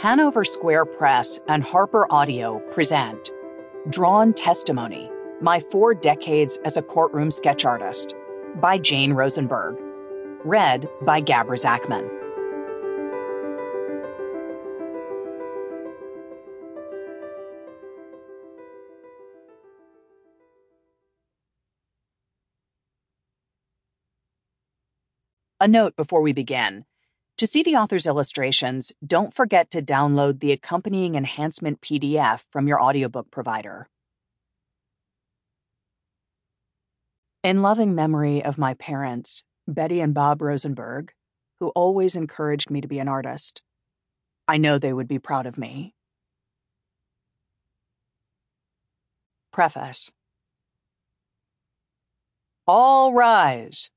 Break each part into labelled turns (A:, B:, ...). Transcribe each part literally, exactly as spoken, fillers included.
A: Hanover Square Press and Harper Audio present Drawn Testimony, My Four Decades as a Courtroom Sketch Artist by Jane Rosenberg. Read by Gabra Zachman. A note before we begin. To see the author's illustrations, don't forget to download the accompanying enhancement P D F from your audiobook provider. In loving memory of my parents, Betty and Bob Rosenberg, who always encouraged me to be an artist, I know they would be proud of me. Preface. All rise.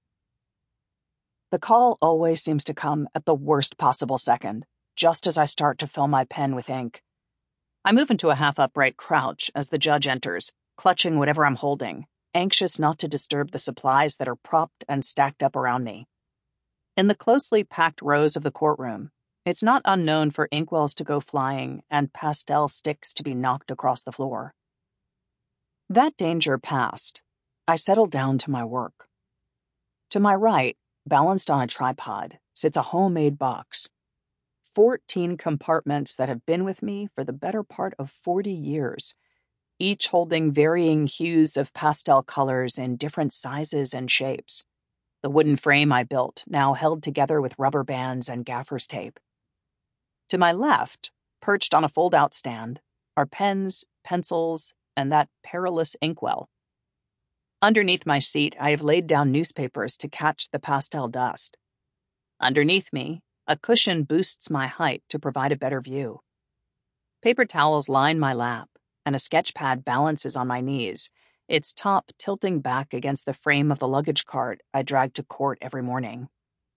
A: The call always seems to come at the worst possible second, just as I start to fill my pen with ink. I move into a half-upright crouch as the judge enters, clutching whatever I'm holding, anxious not to disturb the supplies that are propped and stacked up around me. In the closely packed rows of the courtroom, it's not unknown for inkwells to go flying and pastel sticks to be knocked across the floor. That danger past, I settle down to my work. To my right, balanced on a tripod, sits a homemade box. Fourteen compartments that have been with me for the better part of forty years, each holding varying hues of pastel colors in different sizes and shapes. The wooden frame I built, now held together with rubber bands and gaffer's tape. To my left, perched on a fold-out stand, are pens, pencils, and that perilous inkwell. Underneath my seat, I have laid down newspapers to catch the pastel dust. Underneath me, a cushion boosts my height to provide a better view. Paper towels line my lap, and a sketch pad balances on my knees, its top tilting back against the frame of the luggage cart I drag to court every morning.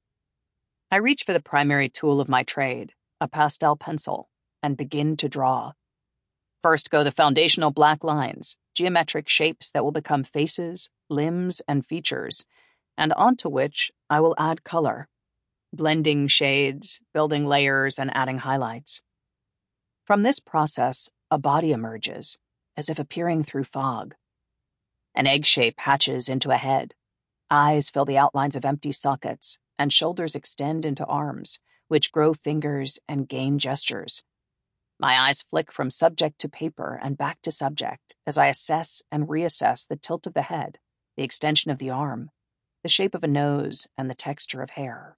A: I reach for the primary tool of my trade, a pastel pencil, and begin to draw. First go the foundational black lines, geometric shapes that will become faces, limbs, and features, and onto which I will add color, blending shades, building layers, and adding highlights. From this process, a body emerges, as if appearing through fog. An egg shape hatches into a head. Eyes fill the outlines of empty sockets, and shoulders extend into arms, which grow fingers and gain gestures. My eyes flick from subject to paper and back to subject as I assess and reassess the tilt of the head, the extension of the arm, the shape of a nose, and the texture of hair.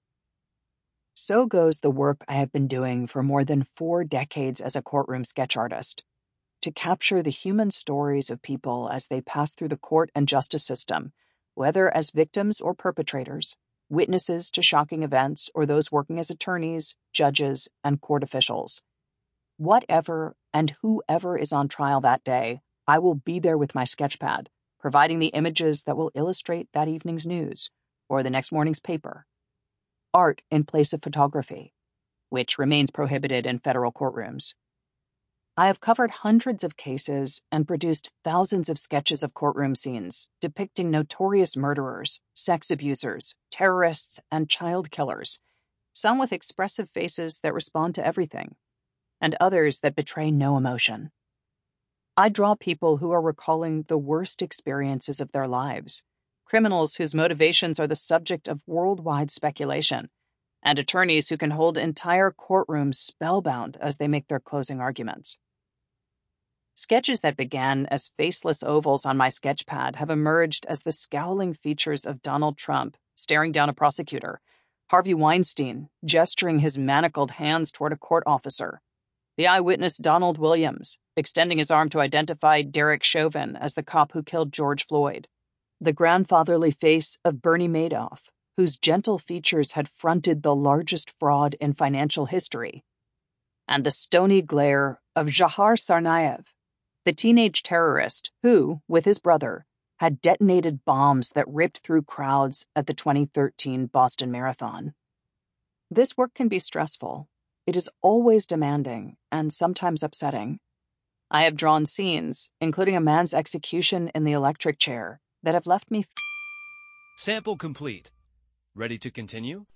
A: So goes the work I have been doing for more than four decades as a courtroom sketch artist, to capture the human stories of people as they pass through the court and justice system, whether as victims or perpetrators, witnesses to shocking events, or those working as attorneys, judges, and court officials. Whatever and whoever is on trial that day, I will be there with my sketchpad, providing the images that will illustrate that evening's news or the next morning's paper. Art in place of photography, which remains prohibited in federal courtrooms. I have covered hundreds of cases and produced thousands of sketches of courtroom scenes depicting notorious murderers, sex abusers, terrorists, and child killers, some with expressive faces that respond to everything, and others that betray no emotion. I draw people who are recalling the worst experiences of their lives, criminals whose motivations are the subject of worldwide speculation, and attorneys who can hold entire courtrooms spellbound as they make their closing arguments. Sketches that began as faceless ovals on my sketchpad have emerged as the scowling features of Donald Trump staring down a prosecutor, Harvey Weinstein gesturing his manacled hands toward a court officer, the eyewitness Donald Williams extending his arm to identify Derek Chauvin as the cop who killed George Floyd, the grandfatherly face of Bernie Madoff, whose gentle features had fronted the largest fraud in financial history, and the stony glare of Dzhokhar Tsarnaev, the teenage terrorist who, with his brother, had detonated bombs that ripped through crowds at the twenty thirteen Boston Marathon. This work can be stressful. It is always demanding and sometimes upsetting. I have drawn scenes, including a man's execution in the electric chair, that have left me...
B: Sample complete. Ready to continue?